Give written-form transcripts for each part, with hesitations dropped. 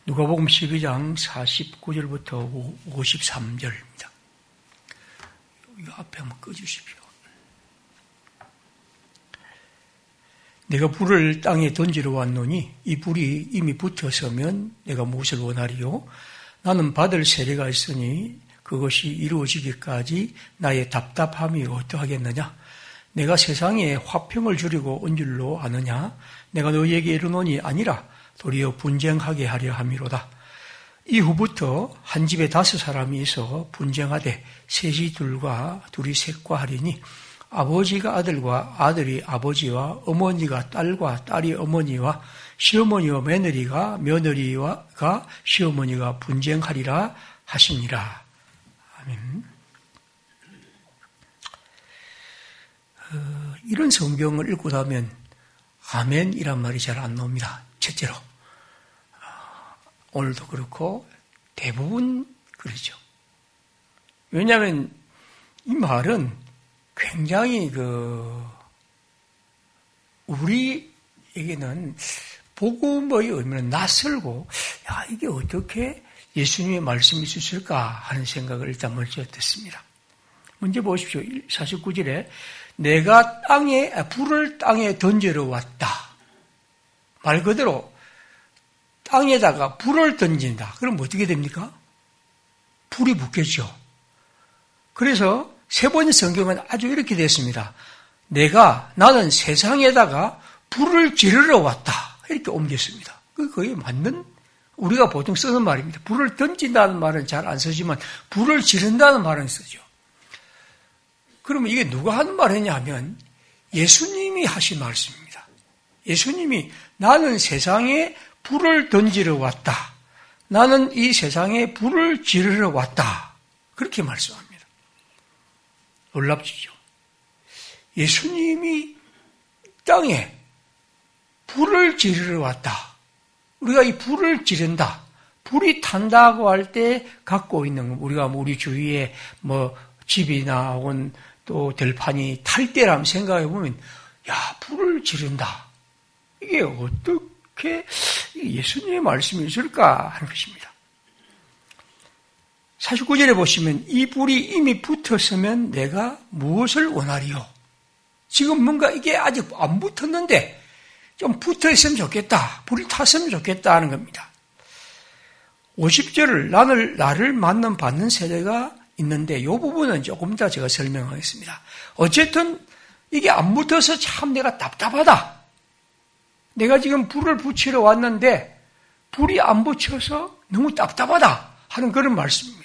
누가복음 12장 49절부터 53절입니다. 이 앞에 한번 꺼주십시오. 내가 불을 땅에 던지러 왔노니 이 불이 이미 붙었으면 내가 무엇을 원하리요? 나는 받을 세례가 있으니 그것이 이루어지기까지 나의 답답함이 어떠하겠느냐? 내가 세상에 화평을 주려고 온 줄로 아느냐? 내가 너희에게 이르노니 아니라 도리어 분쟁하게 하려 함이로다. 이후부터 한 집에 5사람이 있어 분쟁하되 셋이 둘과 둘이 셋과 하리니 아버지가 아들과 아들이 아버지와 어머니가 딸과 딸이 어머니와 시어머니와 며느리가 며느리와 시어머니가 분쟁하리라 하시니라. 아멘. 이런 성경을 읽고 나면 아멘이란 말이 잘 안 나옵니다. 첫째로 오늘도 그렇고 대부분 그러죠. 왜냐하면 이 말은 굉장히 우리에게는 복음의 의미는 낯설고 이게 어떻게 예수님의 말씀이 있을까 하는 생각을 일단 먼저 듣습니다. 먼저 보십시오. 49절에 내가 불을 땅에 던지러 왔다. 말 그대로 땅에다가 불을 던진다. 그럼 어떻게 됩니까? 불이 붙겠죠. 그래서 세 번째 성경은 아주 이렇게 됐습니다. 나는 세상에다가 불을 지르러 왔다. 이렇게 옮겼습니다. 그게 맞는 우리가 보통 쓰는 말입니다. 불을 던진다는 말은 잘 안 쓰지만 불을 지른다는 말은 쓰죠. 그러면 이게 누가 하는 말이냐 하면 예수님이 하신 말씀입니다. 예수님이 나는 세상에 불을 던지러 왔다. 나는 이 세상에 불을 지르러 왔다. 그렇게 말씀합니다. 놀랍지죠. 예수님이 땅에 불을 지르러 왔다. 우리가 이 불을 지른다. 불이 탄다고 할 때 갖고 있는 우리가 우리 주위에 집이나 혹은 또 들판이 탈 때라면 생각해 보면 불을 지른다. 이게 어떻게 예수님의 말씀이 있을까 하는 것입니다. 49절에 보시면 이 불이 이미 붙었으면 내가 무엇을 원하리요? 지금 뭔가 이게 아직 안 붙었는데 좀 붙어있으면 좋겠다. 불이 탔으면 좋겠다 하는 겁니다. 50절을 나를 받는 세대가 있는데 이 부분은 조금 더 제가 설명하겠습니다. 어쨌든 이게 안 붙어서 참 내가 답답하다. 내가 지금 불을 붙이러 왔는데 불이 안 붙여서 너무 답답하다 하는 그런 말씀입니다.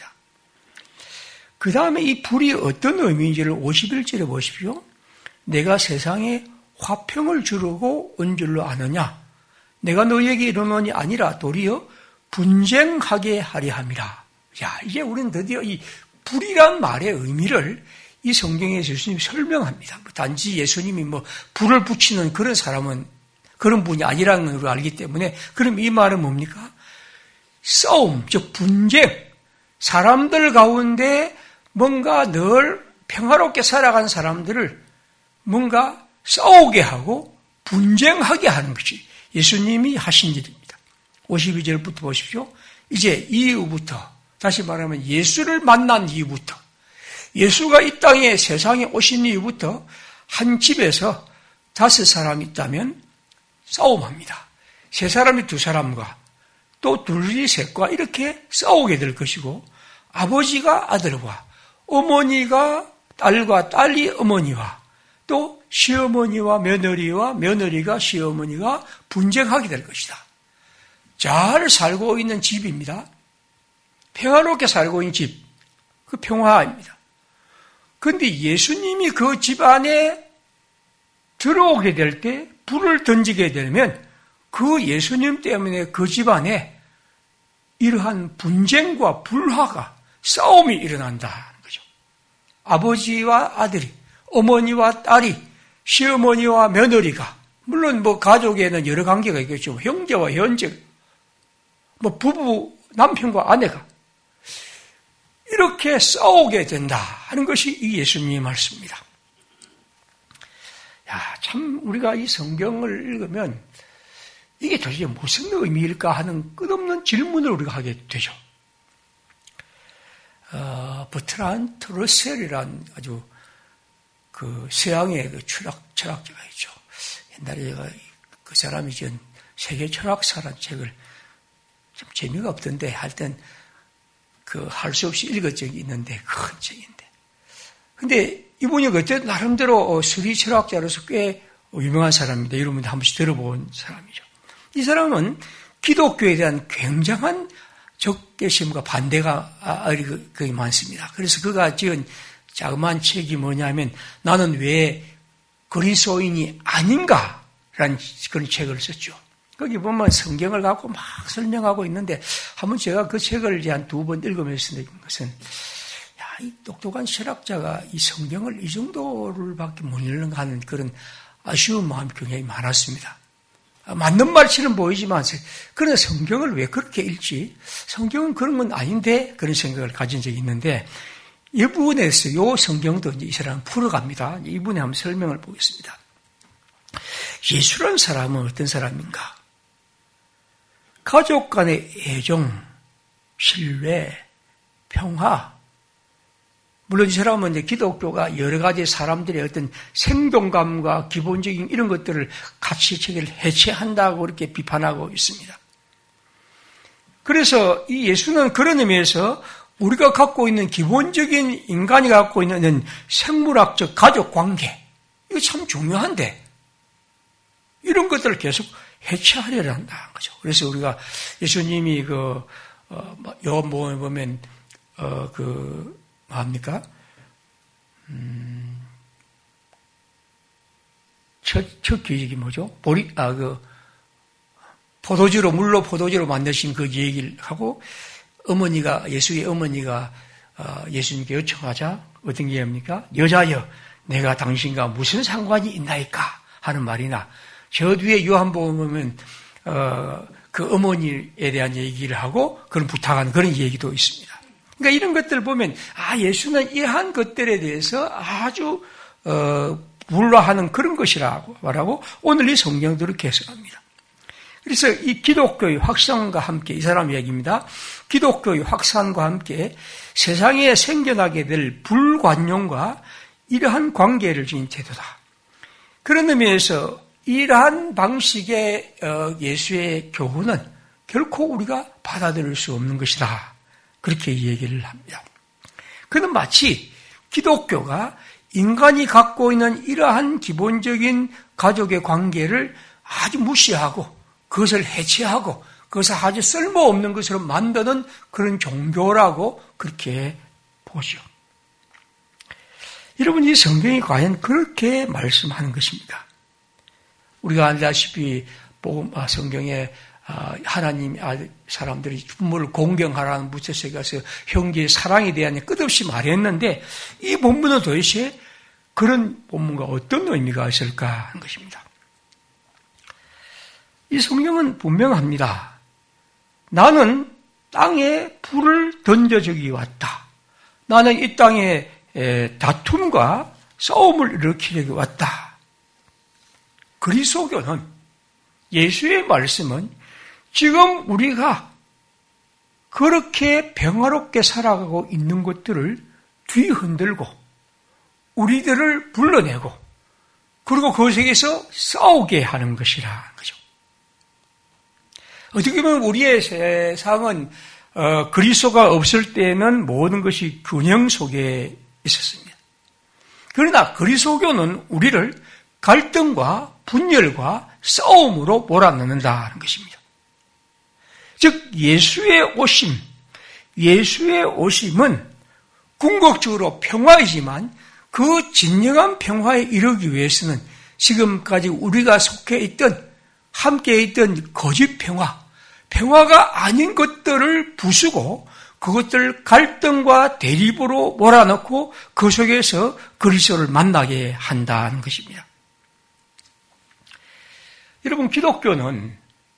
그 다음에 이 불이 어떤 의미인지를 51절에 보십시오. 내가 세상에 화평을 주려고 온 줄로 아느냐? 내가 너희에게 이르노니 아니라 도리어 분쟁하게 하려 함이라. 이제 우리는 드디어 이 불이란 말의 의미를 이 성경에서 예수님이 설명합니다. 단지 예수님이 불을 붙이는 그런 사람은 그런 분이 아니라는 걸 알기 때문에 그럼 이 말은 뭡니까? 싸움, 즉 분쟁. 사람들 가운데 뭔가 늘 평화롭게 살아간 사람들을 뭔가 싸우게 하고 분쟁하게 하는 것이 예수님이 하신 일입니다. 52절부터 보십시오. 이제 이후부터 다시 말하면 예수를 만난 이후부터 예수가 이 땅에 세상에 오신 이후부터 한 집에서 5사람이 있다면 싸움합니다. 3사람이 2사람과 또 둘이 셋과 이렇게 싸우게 될 것이고 아버지가 아들과 어머니가 딸과 딸이 어머니와 또 시어머니와 며느리와 며느리가 시어머니가 분쟁하게 될 것이다. 잘 살고 있는 집입니다. 평화롭게 살고 있는 집, 그 평화입니다. 그런데 예수님이 그 집 안에 들어오게 될 때 불을 던지게 되면 그 예수님 때문에 그 집 안에 이러한 분쟁과 불화가 싸움이 일어난다는 거죠. 아버지와 아들이, 어머니와 딸이, 시어머니와 며느리가 물론 가족에는 여러 관계가 있겠죠. 형제와 현재, 부부, 남편과 아내가 이렇게 싸우게 된다 하는 것이 이 예수님의 말씀입니다. 참 우리가 이 성경을 읽으면 이게 도대체 무슨 의미일까 하는 끝없는 질문을 우리가 하게 되죠. 버트란드 러셀이란 아주 그 서양의 그 철학자가 있죠. 옛날에 제가 그 사람이 지은 세계 철학사라는 책을 좀 재미가 없던데 하여튼 그 할 수 없이 읽은 적이 있는데 큰 책인데. 근데 이분이 그때 나름대로 수리 철학자로서 꽤 유명한 사람입니다. 여러분들 한 번씩 들어본 사람이죠. 이 사람은 기독교에 대한 굉장한 적개심과 반대가 거의 많습니다. 그래서 그가 지은 자그마한 책이 뭐냐면 나는 왜 그리스도인이 아닌가라는 그런 책을 썼죠. 거기 보면 성경을 갖고 막 설명하고 있는데 한번 제가 그 책을 한 2번 읽으면서 느낀 것은 이 똑똑한 철학자가 이 성경을 이 정도를 밖에 못 읽는가 하는 그런 아쉬운 마음이 굉장히 많았습니다. 맞는 말처럼 보이지만 그런 성경을 왜 그렇게 읽지? 성경은 그런 건 아닌데 그런 생각을 가진 적이 있는데 이 부분에서 이 성경도 이제 이 사람은 풀어갑니다. 이 부분에 한번 설명을 보겠습니다. 예수라는 사람은 어떤 사람인가? 가족 간의 애정, 신뢰, 평화. 물론 이 사람은 이제 기독교가 여러 가지 사람들의 어떤 생동감과 기본적인 이런 것들을 가치체계를 해체한다고 이렇게 비판하고 있습니다. 그래서 이 예수는 그런 의미에서 우리가 갖고 있는 기본적인 인간이 갖고 있는 생물학적 가족 관계, 이거 참 중요한데 이런 것들을 계속 해체하려고 한다는 거죠. 그래서 우리가 예수님이 요한복음에 보면 뭡니까? 첫 계획이 뭐죠? 물로 포도주로 만드신 그 얘기를 하고 예수의 어머니가 예수님께 요청하자 어떤 얘기입니까? 여자여, 내가 당신과 무슨 상관이 있나이까? 하는 말이나 저 뒤에 요한복음 보면 그 어머니에 대한 얘기를 하고 그런 부탁하는 그런 얘기도 있습니다. 그러니까 이런 것들을 보면 예수는 이러한 것들에 대해서 아주 불화하는 그런 것이라고 말하고 오늘 이 성경도 이렇게 해석합니다. 그래서 이 기독교의 확산과 함께 이 사람 이야기입니다. 기독교의 확산과 함께 세상에 생겨나게 될 불관용과 이러한 관계를 지닌 태도다. 그런 의미에서 이러한 방식의 예수의 교훈은 결코 우리가 받아들일 수 없는 것이다. 그렇게 얘기를 합니다. 그는 마치 기독교가 인간이 갖고 있는 이러한 기본적인 가족의 관계를 아주 무시하고 그것을 해체하고 그것을 아주 쓸모없는 것으로 만드는 그런 종교라고 그렇게 보죠. 여러분, 이 성경이 과연 그렇게 말씀하는 것입니까? 우리가 알다시피 성경에 하나님 사람들이 부모를 공경하라는 무채색에 가서 형제의 사랑에 대한 끝없이 말했는데 이 본문은 도대체 그런 본문과 어떤 의미가 있을까 하는 것입니다. 이 성경은 분명합니다. 나는 땅에 불을 던져주기 왔다. 나는 이 땅에 다툼과 싸움을 일으키려고 왔다. 그리스도교는 예수의 말씀은 지금 우리가 그렇게 평화롭게 살아가고 있는 것들을 뒤흔들고 우리들을 불러내고 그리고 그것에서 싸우게 하는 것이라는 거죠. 어떻게 보면 우리의 세상은 그리스도가 없을 때는 모든 것이 균형 속에 있었습니다. 그러나 그리스도교는 우리를 갈등과 분열과 싸움으로 몰아넣는다는 것입니다. 즉 예수의 오심은 궁극적으로 평화이지만 그 진정한 평화에 이르기 위해서는 지금까지 우리가 함께 있던 거짓 평화가 아닌 것들을 부수고 그것들을 갈등과 대립으로 몰아넣고 그 속에서 그리스도를 만나게 한다는 것입니다. 여러분, 기독교는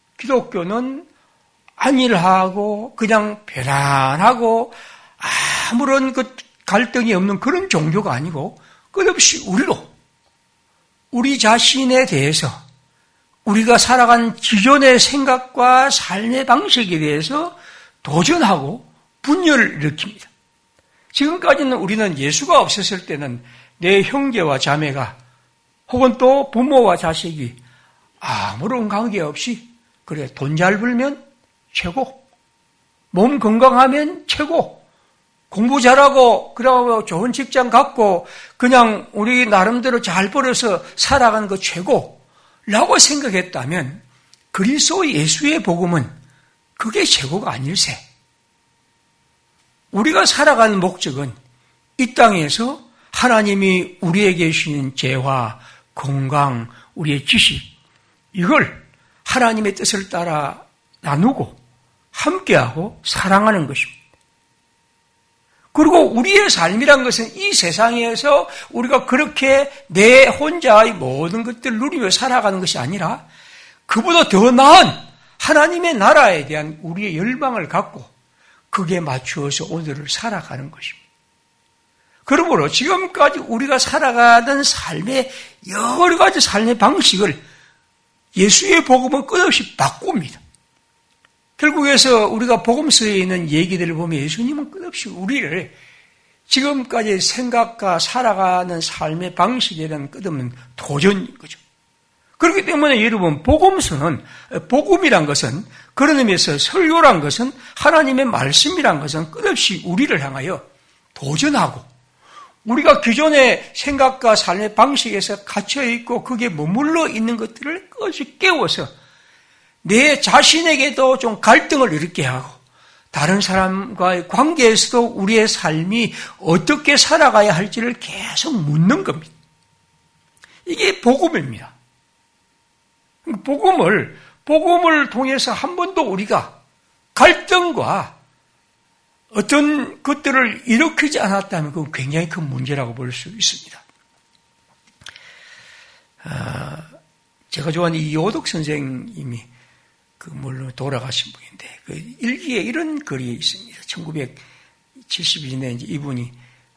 안일하고 그냥 편안하고 아무런 갈등이 없는 그런 종교가 아니고 끝없이 우리 자신에 대해서 우리가 살아간 기존의 생각과 삶의 방식에 대해서 도전하고 분열을 일으킵니다. 지금까지는 우리는 예수가 없었을 때는 내 형제와 자매가 혹은 또 부모와 자식이 아무런 관계없이 그래 돈 잘 벌면 최고, 몸 건강하면 최고, 공부 잘하고 그러고 좋은 직장 갖고 그냥 우리 나름대로 잘 벌어서 살아가는 거 최고라고 생각했다면 그리스도 예수의 복음은 그게 최고가 아닐세. 우리가 살아가는 목적은 이 땅에서 하나님이 우리에게 주신 재화, 건강, 우리의 지식 이걸 하나님의 뜻을 따라 나누고 함께하고 사랑하는 것입니다. 그리고 우리의 삶이란 것은 이 세상에서 우리가 그렇게 내 혼자의 모든 것들을 누리며 살아가는 것이 아니라 그보다 더 나은 하나님의 나라에 대한 우리의 열망을 갖고 그게 맞추어서 오늘을 살아가는 것입니다. 그러므로 지금까지 우리가 살아가던 삶의 여러 가지 삶의 방식을 예수의 복음은 끝없이 바꿉니다. 결국에서 우리가 복음서에 있는 얘기들을 보면 예수님은 끝없이 우리를 지금까지 생각과 살아가는 삶의 방식에 대한 끝없는 도전인 거죠. 그렇기 때문에 여러분 복음서는 복음이란 것은 그런 의미에서 설교란 것은 하나님의 말씀이란 것은 끝없이 우리를 향하여 도전하고 우리가 기존의 생각과 삶의 방식에서 갇혀있고 그게 머물러 있는 것들을 끝없이 깨워서 내 자신에게도 좀 갈등을 일으키게 하고 다른 사람과의 관계에서도 우리의 삶이 어떻게 살아가야 할지를 계속 묻는 겁니다. 이게 복음입니다. 복음을 통해서 한 번도 우리가 갈등과 어떤 것들을 일으키지 않았다면 그건 굉장히 큰 문제라고 볼 수 있습니다. 제가 좋아하는 이호덕 선생님이 물론 돌아가신 분인데 그 일기에 이런 글이 있습니다. 1972년에 이제 이분이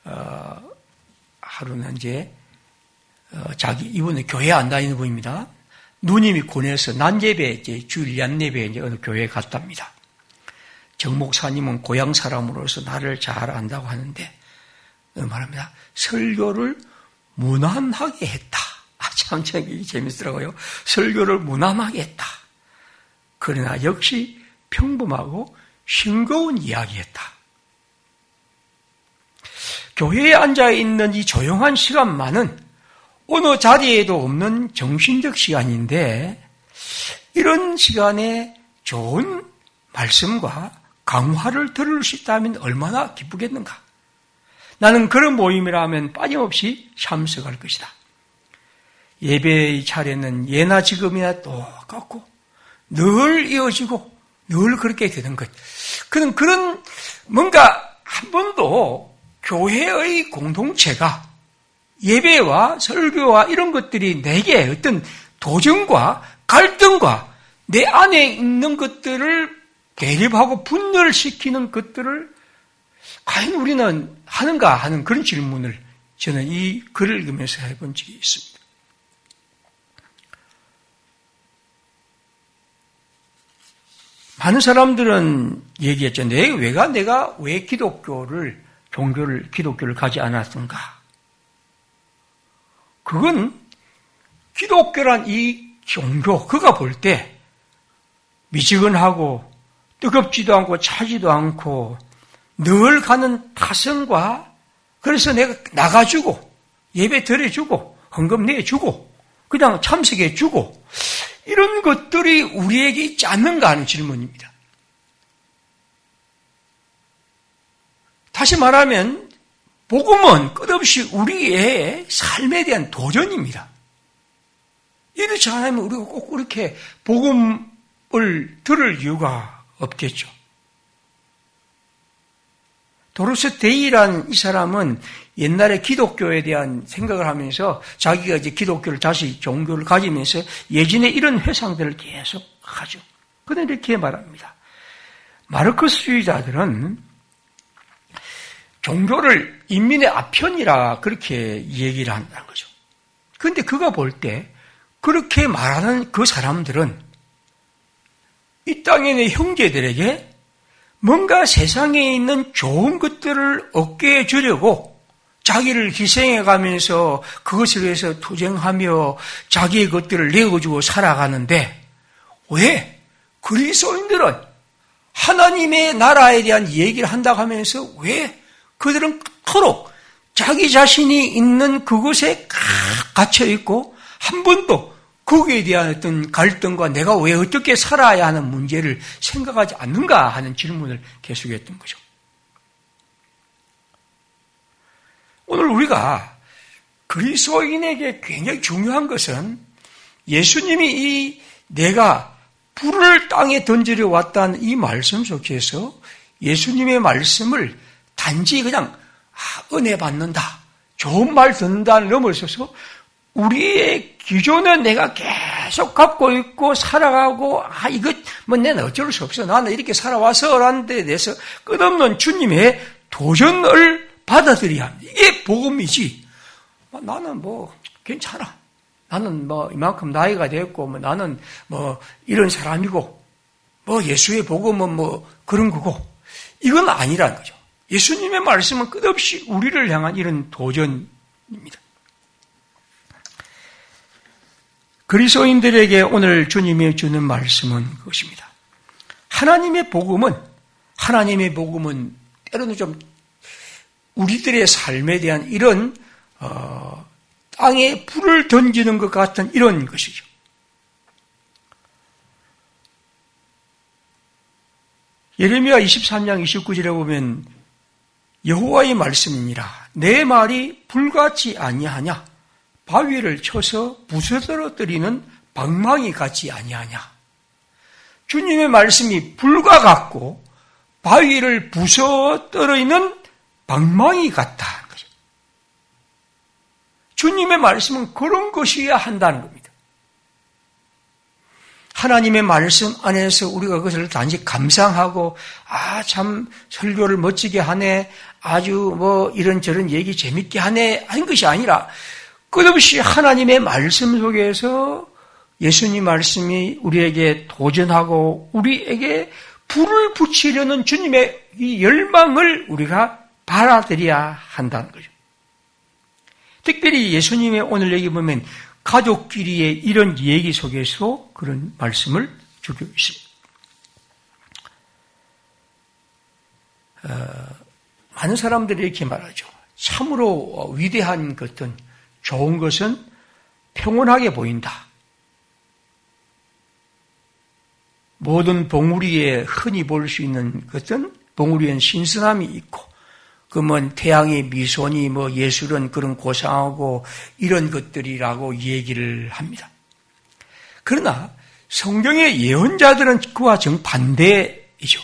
하루는 이제 이분은 교회 안 다니는 분입니다. 누님이 권해서 난예배 이제 주일 얀예배 이제 어느 교회에 갔답니다. 정 목사님은 고향 사람으로서 나를 잘 안다고 하는데 말합니다. 설교를 무난하게 했다. 참 재밌더라고요. 설교를 무난하게 했다. 그러나 역시 평범하고 싱거운 이야기였다. 교회에 앉아있는 이 조용한 시간만은 어느 자리에도 없는 정신적 시간인데 이런 시간에 좋은 말씀과 강화를 들을 수 있다면 얼마나 기쁘겠는가. 나는 그런 모임이라면 빠짐없이 참석할 것이다. 예배의 차례는 예나 지금이나 똑같고 늘 이어지고 늘 그렇게 되는 것. 그런 뭔가 한 번도 교회의 공동체가 예배와 설교와 이런 것들이 내게 어떤 도전과 갈등과 내 안에 있는 것들을 대립하고 분열시키는 것들을 과연 우리는 하는가 하는 그런 질문을 저는 이 글을 읽으면서 해본 적이 있습니다. 많은 사람들은 얘기했죠. 내가 왜 기독교를 가지 않았던가? 그건 기독교란 이 종교, 그가 볼 때 미지근하고 뜨겁지도 않고 차지도 않고 늘 가는 타성과 그래서 내가 나가주고 예배 드려주고 헌금 내주고 그냥 참석해주고 이런 것들이 우리에게 있지 않는가 하는 질문입니다. 다시 말하면 복음은 끝없이 우리의 삶에 대한 도전입니다. 이렇지 않으면 우리가 꼭 그렇게 복음을 들을 이유가 없겠죠. 도로스 데이란 이 사람은 옛날에 기독교에 대한 생각을 하면서 자기가 이제 기독교를 다시 종교를 가지면서 예전에 이런 회상들을 계속 하죠. 그런데 이렇게 말합니다. 마르크스주의자들은 종교를 인민의 아편이라 그렇게 얘기를 한다는 거죠. 그런데 그가 볼 때 그렇게 말하는 그 사람들은 이 땅에 있는 형제들에게 뭔가 세상에 있는 좋은 것들을 얻게 주려고 자기를 희생해가면서 그것을 위해서 투쟁하며 자기의 것들을 내어주고 살아가는데, 왜 그리스도인들은 하나님의 나라에 대한 얘기를 한다고 하면서 왜 그들은 그토록 자기 자신이 있는 그곳에 갇혀 있고 한 번도 거기에 대한 어떤 갈등과 내가 왜 어떻게 살아야 하는 문제를 생각하지 않는가 하는 질문을 계속했던 거죠. 오늘 우리가 그리스도인에게 굉장히 중요한 것은 예수님이 이 내가 불을 땅에 던지려 왔다는 이 말씀 속에서 예수님의 말씀을 단지 그냥 은혜 받는다, 좋은 말 듣는다를 넘어서서 우리의 기존에 내가 계속 갖고 있고 살아가고 이거 뭐 내는 어쩔 수 없어, 나는 이렇게 살아와서 라는 데 대해서 끝없는 주님의 도전을 받아들여야 합니다. 이게 복음이지. 나는 뭐 괜찮아, 나는 뭐 이만큼 나이가 됐고 뭐 나는 뭐 이런 사람이고 뭐 예수의 복음은 뭐 그런 거고, 이건 아니라는 거죠. 예수님의 말씀은 끝없이 우리를 향한 이런 도전입니다. 그리스도인들에게 오늘 주님이 주는 말씀은 그것입니다. 하나님의 복음은 때로는 좀 우리들의 삶에 대한 이런 땅에 불을 던지는 것 같은 이런 것이죠. 예레미야 23장 29절에 보면 여호와의 말씀이니라 내 말이 불같이 아니하냐, 바위를 쳐서 부서뜨리는 방망이 같지 아니하냐. 주님의 말씀이 불과 같고 바위를 부서뜨리는 방망이 같다는 거죠. 주님의 말씀은 그런 것이어야 한다는 겁니다. 하나님의 말씀 안에서 우리가 그것을 단지 감상하고 참 설교를 멋지게 하네, 아주 뭐 이런저런 얘기 재밌게 하네 하는 것이 아니라 끝없이 하나님의 말씀 속에서 예수님 말씀이 우리에게 도전하고 우리에게 불을 붙이려는 주님의 이 열망을 우리가 받아들여야 한다는 거죠. 특별히 예수님의 오늘 얘기 보면 가족끼리의 이런 얘기 속에서 그런 말씀을 주고 있습니다. 많은 사람들이 이렇게 말하죠. 참으로 위대한 것은, 좋은 것은 평온하게 보인다. 모든 봉우리에 흔히 볼 수 있는 것은 봉우리엔 신선함이 있고, 그러면 태양의 미소니 뭐 예술은 그런 고상하고 이런 것들이라고 얘기를 합니다. 그러나 성경의 예언자들은 그와 정반대이죠.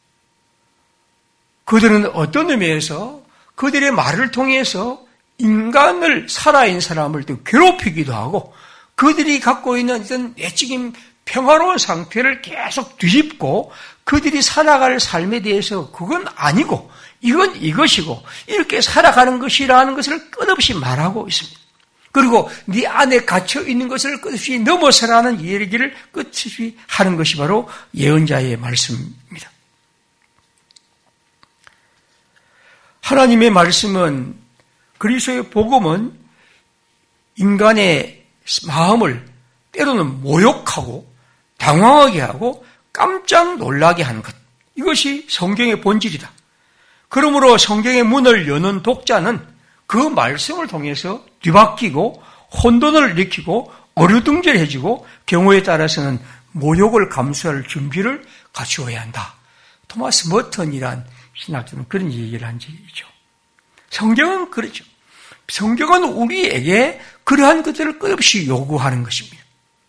그들은 어떤 의미에서 그들의 말을 통해서 인간을, 살아있는 사람을 또 괴롭히기도 하고 그들이 갖고 있는 어떤 내적인 평화로운 상태를 계속 뒤집고 그들이 살아갈 삶에 대해서 그건 아니고 이건 이것이고 이렇게 살아가는 것이라는 것을 끝없이 말하고 있습니다. 그리고 네 안에 갇혀 있는 것을 끝없이 넘어서라는 얘기를 끝없이 하는 것이 바로 예언자의 말씀입니다. 하나님의 말씀은, 그리스도의 복음은 인간의 마음을 때로는 모욕하고 당황하게 하고 깜짝 놀라게 하는 것, 이것이 성경의 본질이다. 그러므로 성경의 문을 여는 독자는 그 말씀을 통해서 뒤바뀌고 혼돈을 일으키고 어리둥절해지고 경우에 따라서는 모욕을 감수할 준비를 갖추어야 한다. 토마스 머턴이란 신학자는 그런 얘기를 한 적이 있죠. 성경은 그렇죠. 성경은 우리에게 그러한 것들을 끝없이 요구하는 것입니다.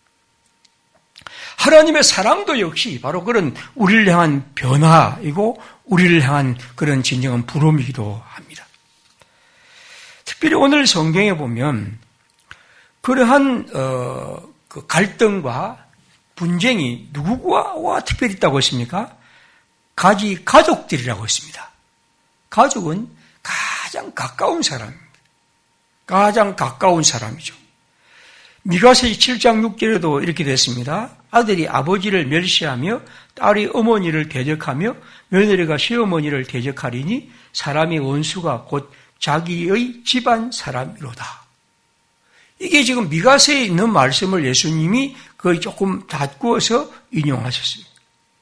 하나님의 사랑도 역시 바로 그런 우리를 향한 변화이고 우리를 향한 그런 진정한 부름이기도 합니다. 특별히 오늘 성경에 보면 그러한 그 갈등과 분쟁이 누구와 특별히 있다고 했습니까? 가족들이라고 했습니다. 가족은 가장 가까운 사람입니다. 가장 가까운 사람이죠. 미가서 7장 6절에도 이렇게 됐습니다. 아들이 아버지를 멸시하며 딸이 어머니를 대적하며 며느리가 시어머니를 대적하리니 사람의 원수가 곧 자기의 집안 사람이로다. 이게 지금 미가서에 있는 말씀을 예수님이 거의 조금 닫고서 인용하셨습니다.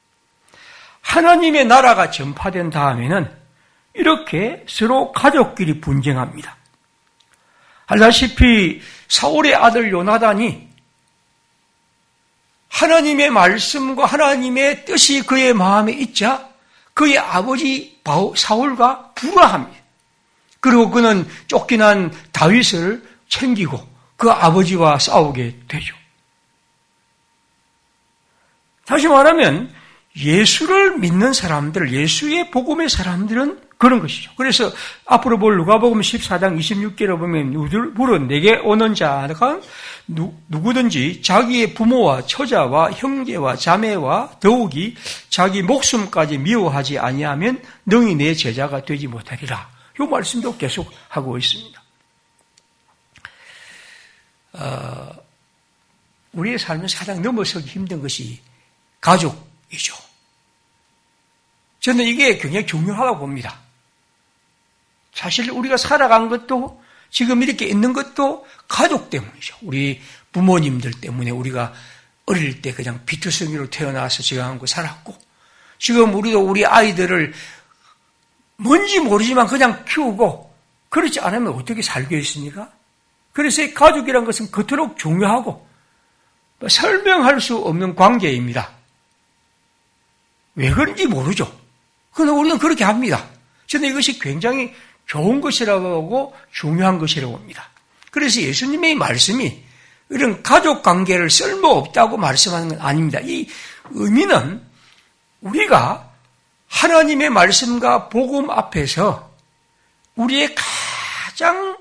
하나님의 나라가 전파된 다음에는 이렇게 서로 가족끼리 분쟁합니다. 알다시피 사울의 아들 요나단이 하나님의 말씀과 하나님의 뜻이 그의 마음에 있자 그의 아버지 사울과 불화합니다. 그리고 그는 쫓겨난 다윗을 챙기고 그 아버지와 싸우게 되죠. 다시 말하면 예수를 믿는 사람들, 예수의 복음의 사람들은 그런 것이죠. 그래서 앞으로 볼 누가복음 14장 26절에 보면 물은 내게 오는 자가 누구든지 자기의 부모와 처자와 형제와 자매와 더욱이 자기 목숨까지 미워하지 아니하면 능히 내 제자가 되지 못하리라. 이 말씀도 계속 하고 있습니다. 우리의 삶에서 가장 넘어서기 힘든 것이 가족이죠. 저는 이게 굉장히 중요하다고 봅니다. 사실 우리가 살아간 것도 지금 이렇게 있는 것도 가족 때문이죠. 우리 부모님들 때문에 우리가 어릴 때 그냥 비투성이로 태어나서 지금 살았고 지금 우리도 우리 아이들을 뭔지 모르지만 그냥 키우고 그렇지 않으면 어떻게 살겠습니까? 그래서 이 가족이란 것은 그토록 중요하고 설명할 수 없는 관계입니다. 왜 그런지 모르죠. 그러나 우리는 그렇게 합니다. 저는 이것이 굉장히 좋은 것이라고 하고 중요한 것이라고 봅니다. 그래서 예수님의 말씀이 이런 가족 관계를 쓸모없다고 말씀하는 건 아닙니다. 이 의미는 우리가 하나님의 말씀과 복음 앞에서 우리의 가장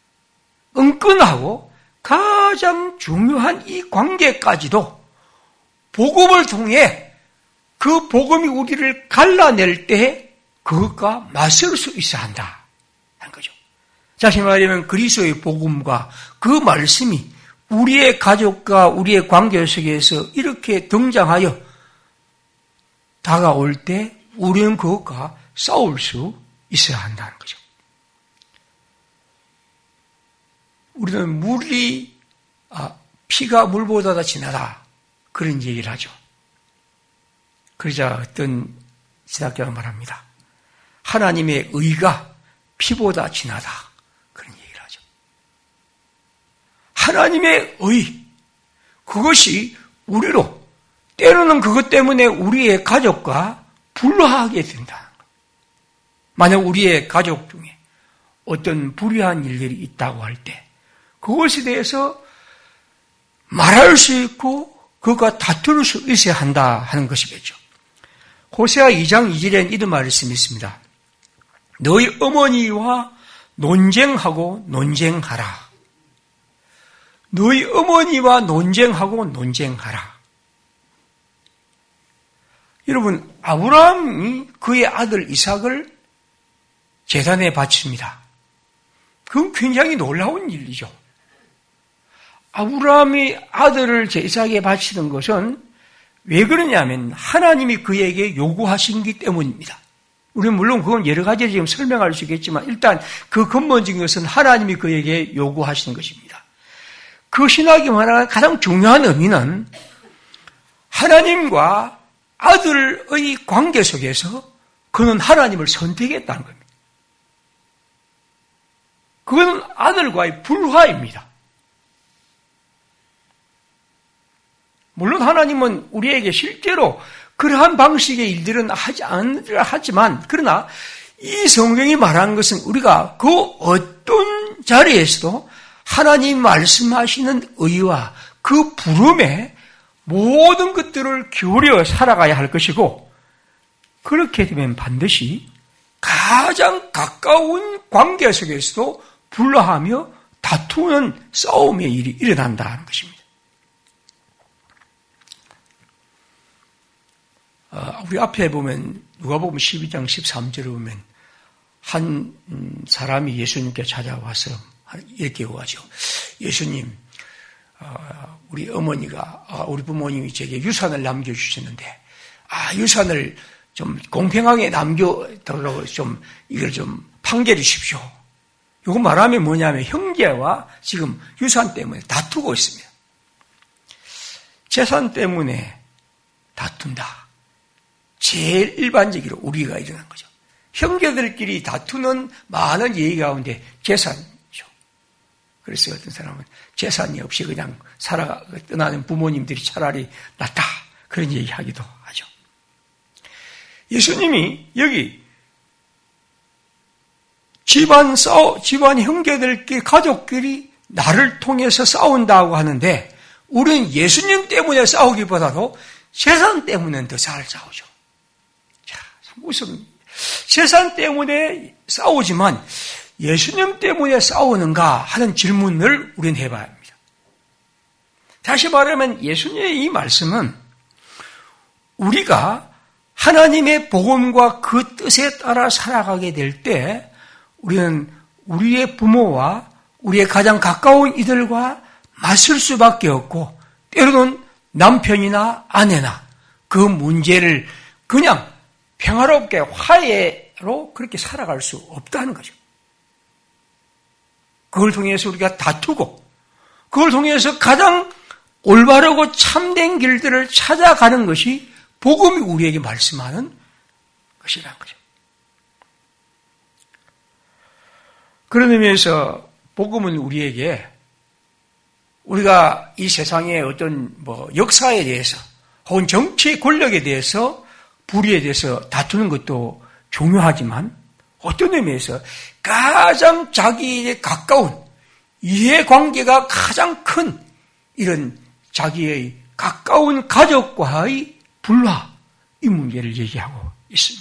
은근하고 가장 중요한 이 관계까지도 복음을 통해 그 복음이 우리를 갈라낼 때 그것과 맞설 수 있어야 한다 하는 거죠. 다시 말하면 그리스도의 복음과 그 말씀이 우리의 가족과 우리의 관계 속에서 이렇게 등장하여 다가올 때 우리는 그것과 싸울 수 있어야 한다는 거죠. 우리는 피가 물보다 더 진하다 그런 얘기를 하죠. 그러자 어떤 신학자가 말합니다. 하나님의 의가 피보다 진하다 그런 얘기를 하죠. 하나님의 의 그것이 우리로 때로는 그것 때문에 우리의 가족과 불화하게 된다는 거예요. 만약 우리의 가족 중에 어떤 불의한 일들이 있다고 할 때 그것에 대해서 말할 수 있고 그것과 다툴 수 있어야 한다 하는 것이겠죠. 호세아 2장 2절에는 이런 말씀이 있습니다. 너희 어머니와 논쟁하고 논쟁하라. 너희 어머니와 논쟁하고 논쟁하라. 여러분, 아브라함이 그의 아들 이삭을 제단에 바칩니다. 그건 굉장히 놀라운 일이죠. 아브라함이 아들을 제사에 바치는 것은 왜 그러냐면 하나님이 그에게 요구하신 것 때문입니다. 우리는 물론 그건 여러 가지로 지금 설명할 수 있겠지만 일단 그 근본적인 것은 하나님이 그에게 요구하시는 것입니다. 그 신학이 말하는 가장 중요한 의미는 하나님과 아들의 관계 속에서 그는 하나님을 선택했다는 겁니다. 그건 아들과의 불화입니다. 물론 하나님은 우리에게 실제로 그러한 방식의 일들은 하지 않으려 하지만 그러나 이 성경이 말하는 것은 우리가 그 어떤 자리에서도 하나님 말씀하시는 의와 그 부름에 모든 것들을 기울여 살아가야 할 것이고 그렇게 되면 반드시 가장 가까운 관계 속에서도 불화하며 다투는 싸움의 일이 일어난다는 것입니다. 우리 앞에 보면 누가복음 12장 13절에 보면 한 사람이 예수님께 찾아와서 이렇게 요구하죠. 예수님, 우리 어머니가, 우리 부모님이 제게 유산을 남겨주셨는데, 유산을 좀 공평하게 남겨달라고 좀, 이걸 좀 판결해 주십시오. 이거 말하면 뭐냐면 형제와 지금 유산 때문에 다투고 있습니다. 재산 때문에 다툰다. 제일 일반적으로 우리가 일어난 거죠. 형제들끼리 다투는 많은 얘기 가운데 재산이죠. 그래서 어떤 사람은 재산이 없이 그냥 떠나는 부모님들이 차라리 낫다. 그런 얘기하기도 하죠. 예수님이 여기 집안 형제들끼리, 가족끼리 나를 통해서 싸운다고 하는데 우리는 예수님 때문에 싸우기보다도 재산 때문에 더 잘 싸우죠. 자, 무슨 재산 때문에 싸우지만 예수님 때문에 싸우는가 하는 질문을 우리는 해봐야 합니다. 다시 말하면 예수님의 이 말씀은 우리가 하나님의 복음과 그 뜻에 따라 살아가게 될 때 우리는 우리의 부모와 우리의 가장 가까운 이들과 맞설 수밖에 없고 때로는 남편이나 아내나 그 문제를 그냥 평화롭게 화해로 그렇게 살아갈 수 없다는 거죠. 그걸 통해서 우리가 다투고 그걸 통해서 가장 올바르고 참된 길들을 찾아가는 것이 복음이 우리에게 말씀하는 것이라는 거죠. 그런 의미에서 복음은 우리에게 우리가 이 세상의 어떤 역사에 대해서 혹은 정치의 권력에 대해서 불의에 대해서 다투는 것도 중요하지만 어떤 의미에서 가장 자기에 가까운 이해관계가 가장 큰 이런 자기의 가까운 가족과의 불화 이 문제를 얘기하고 있습니다.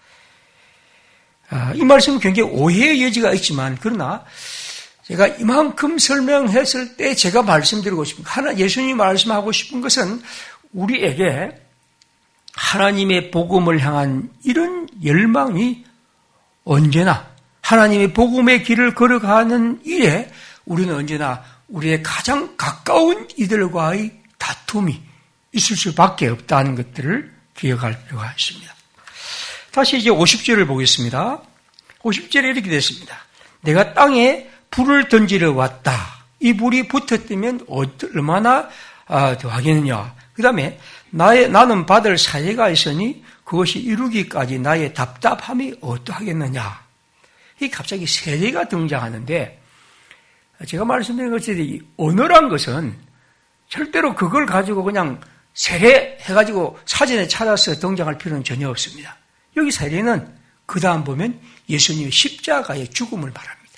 이 말씀은 굉장히 오해의 여지가 있지만 그러나 제가 이만큼 설명했을 때 제가 말씀드리고 싶은 예수님이 말씀하고 싶은 것은 우리에게 하나님의 복음을 향한 이런 열망이 언제나 하나님의 복음의 길을 걸어가는 일에 우리는 언제나 우리의 가장 가까운 이들과의 다툼이 있을 수밖에 없다는 것들을 기억할 필요가 있습니다. 다시 이제 50절을 보겠습니다. 50절에 이렇게 됐습니다. 내가 땅에 불을 던지러 왔다. 이 불이 붙었다면 얼마나 더하겠느냐. 그 다음에 나는 받을 사례가 있으니 그것이 이루기까지 나의 답답함이 어떠하겠느냐. 이 갑자기 세례가 등장하는데 제가 말씀드린 것처럼 언어란 것은 절대로 그걸 가지고 그냥 세례해가지고 사전에 찾아서 등장할 필요는 전혀 없습니다. 여기 세례는 그 다음 보면 예수님의 십자가의 죽음을 말합니다.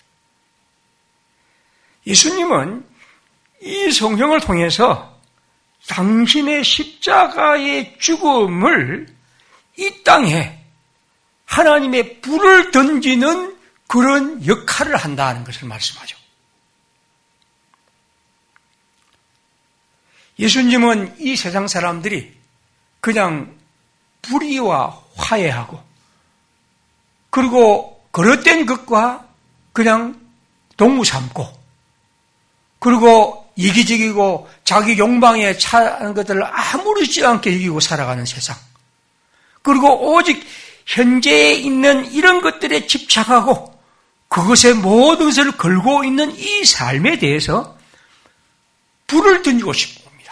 예수님은 이 성경을 통해서 당신의 십자가의 죽음을 이 땅에 하나님의 불을 던지는 그런 역할을 한다는 것을 말씀하죠. 예수님은 이 세상 사람들이 그냥 불의와 화해하고 그리고 그릇된 것과 그냥 동무 삼고 그리고 이기적이고 자기 욕망에 차는 것들을 아무렇지 않게 이기고 살아가는 세상 그리고 오직 현재에 있는 이런 것들에 집착하고 그것에 모든 것을 걸고 있는 이 삶에 대해서 불을 던지고 싶은 겁니다.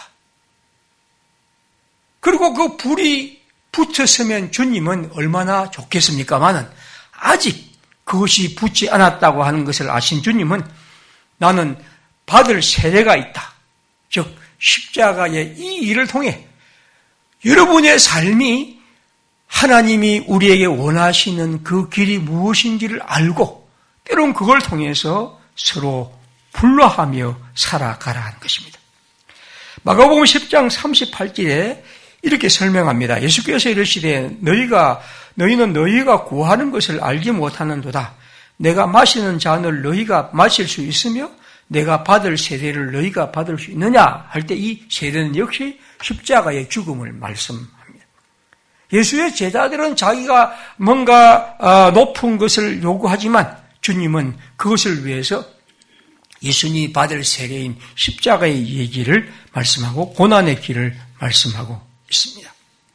그리고 그 불이 붙었으면 주님은 얼마나 좋겠습니까마는 아직 그것이 붙지 않았다고 하는 것을 아신 주님은 나는 받을 세례가 있다. 즉 십자가의 이 일을 통해 여러분의 삶이 하나님이 우리에게 원하시는 그 길이 무엇인지를 알고 때론 그걸 통해서 서로 불화하며 살아가라 하는 것입니다. 마가복음 10장 38절에 이렇게 설명합니다. 예수께서 이르시되 너희는 너희가 구하는 것을 알지 못하는도다. 내가 마시는 잔을 너희가 마실 수 있으며 내가 받을 세례를 너희가 받을 수 있느냐 할 때 이 세례는 역시 십자가의 죽음을 말씀합니다. 예수의 제자들은 자기가 뭔가 높은 것을 요구하지만 주님은 그것을 위해서 예수님이 받을 세례인 십자가의 얘기를 말씀하고 고난의 길을 말씀하고 있습니다.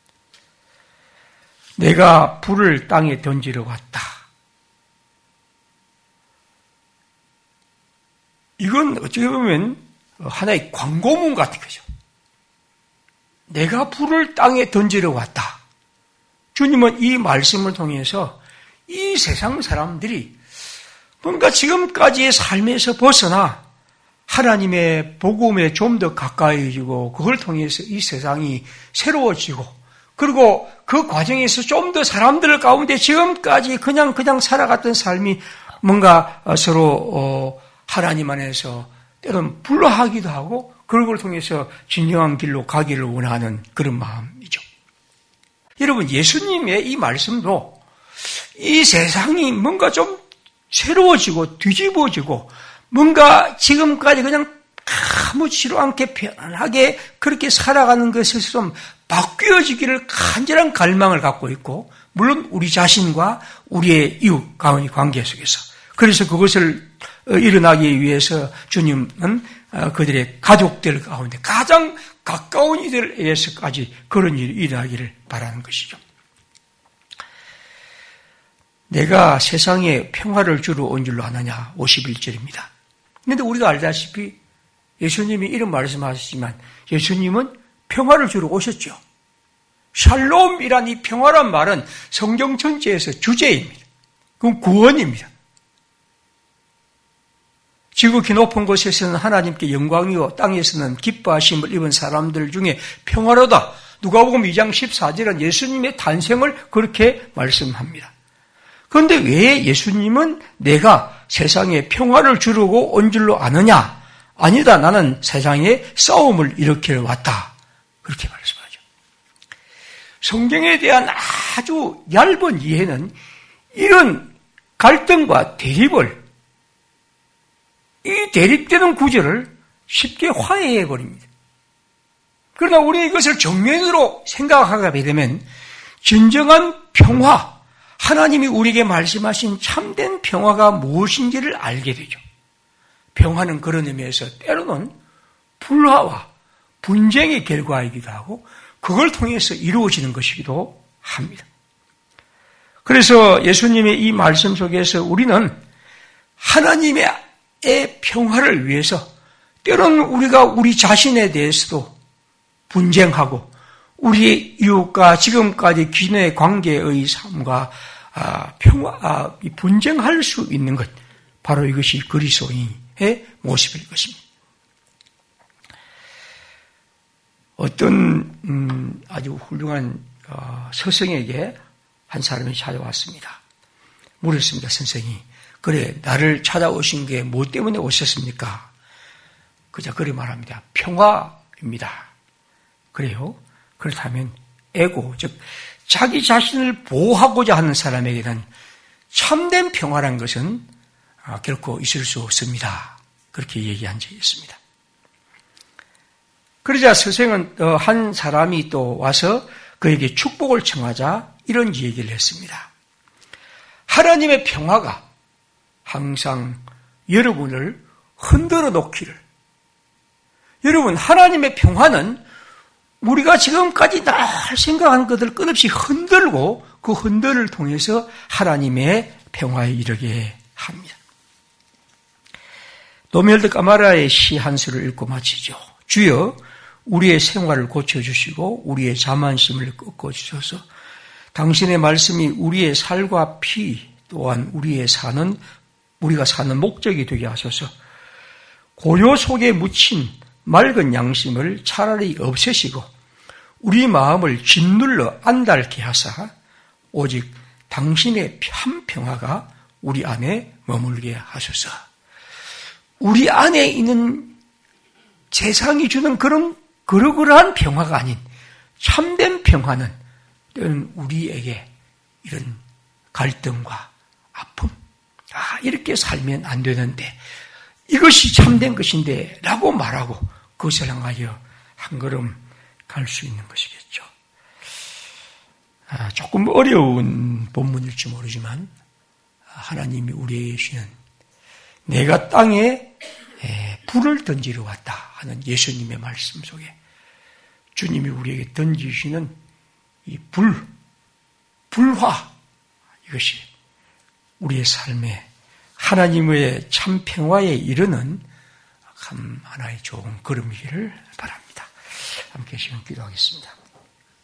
내가 불을 땅에 던지러 왔다. 이건 어떻게 보면 하나의 광고문 같은 거죠. 내가 불을 땅에 던지러 왔다. 주님은 이 말씀을 통해서 이 세상 사람들이 뭔가 지금까지의 삶에서 벗어나 하나님의 복음에 좀 더 가까이지고 그걸 통해서 이 세상이 새로워지고 그리고 그 과정에서 좀 더 사람들 가운데 지금까지 그냥 살아갔던 삶이 뭔가 서로 하나님 안에서 때로는 불화하기도 하고 그걸 통해서 진정한 길로 가기를 원하는 그런 마음이죠. 여러분, 예수님의 이 말씀도 이 세상이 뭔가 좀 새로워지고 뒤집어지고 뭔가 지금까지 그냥 아무렇지도 않게 편안하게 그렇게 살아가는 것에서 좀 바뀌어지기를 간절한 갈망을 갖고 있고 물론 우리 자신과 우리의 이웃 가운데 관계 속에서 그래서 그것을 일어나기 위해서 주님은 그들의 가족들 가운데 가장 가까운 이들에게서까지 그런 일이 일어나기를 바라는 것이죠. 내가 세상에 평화를 주러 온 줄로 아느냐 51절입니다. 그런데 우리가 알다시피 예수님이 이런 말씀하셨지만 예수님은 평화를 주러 오셨죠. 샬롬이란 이 평화란 말은 성경 전체에서 주제입니다. 그건 구원입니다. 지극히 높은 곳에서는 하나님께 영광이요 땅에서는 기뻐하심을 입은 사람들 중에 평화로다. 누가복음 2장 14절은 예수님의 탄생을 그렇게 말씀합니다. 그런데 왜 예수님은 내가 세상에 평화를 주려고 온 줄로 아느냐? 아니다. 나는 세상에 싸움을 일으키러 왔다. 그렇게 말씀하죠. 성경에 대한 아주 얇은 이해는 이런 갈등과 대립을 이 대립되는 구절을 쉽게 화해해버립니다. 그러나 우리는 이것을 정면으로 생각하게 되면 진정한 평화, 하나님이 우리에게 말씀하신 참된 평화가 무엇인지를 알게 되죠. 평화는 그런 의미에서 때로는 불화와 분쟁의 결과이기도 하고 그걸 통해서 이루어지는 것이기도 합니다. 그래서 예수님의 이 말씀 속에서 우리는 하나님의 평화를 위해서 때로는 우리가 우리 자신에 대해서도 분쟁하고 우리 이웃과 지금까지 기존의 관계의 삶과 분쟁할 수 있는 것 바로 이것이 그리스도인의 모습일 것입니다. 어떤 아주 훌륭한 스승에게 한 사람이 찾아왔습니다. 물었습니다. 선생이 그래 나를 찾아오신 게 뭐 때문에 오셨습니까? 그저 그리 말합니다. 평화입니다. 그래요? 그렇다면 에고 즉 자기 자신을 보호하고자 하는 사람에게는 참된 평화란 것은 결코 있을 수 없습니다. 그렇게 얘기한 적이 있습니다. 그러자 스승은 한 사람이 또 와서 그에게 축복을 청하자 이런 얘기를 했습니다. 하나님의 평화가 항상 여러분을 흔들어 놓기를. 여러분, 하나님의 평화는 우리가 지금까지 늘 생각한 것을 끝없이 흔들고 그 흔들을 통해서 하나님의 평화에 이르게 합니다. 노멜드 까마라의 시 한 수를 읽고 마치죠. 주여 우리의 생활을 고쳐주시고 우리의 자만심을 꺾어주셔서 당신의 말씀이 우리의 살과 피 또한 우리가 사는 목적이 되게 하셔서 고요 속에 묻힌 맑은 양심을 차라리 없애시고 우리 마음을 짓눌러 안달케 하사 오직 당신의 참 평화가 우리 안에 머물게 하소서. 우리 안에 있는 세상이 주는 그러한 평화가 아닌 참된 평화는 때로는 우리에게 이런 갈등과 아픔, 이렇게 살면 안 되는데 이것이 참된 것인데 라고 말하고 그것을 향하여 한 걸음 갈 수 있는 것이겠죠. 조금 어려운 본문일지 모르지만 하나님이 우리에게 주시는 내가 땅에 불을 던지러 왔다 하는 예수님의 말씀 속에 주님이 우리에게 던지시는 이 불화, 이것이 우리의 삶에 하나님의 참 평화에 이르는 참 하나의 좋은 걸음이기를 바랍니다. 함께 지금 기도하겠습니다.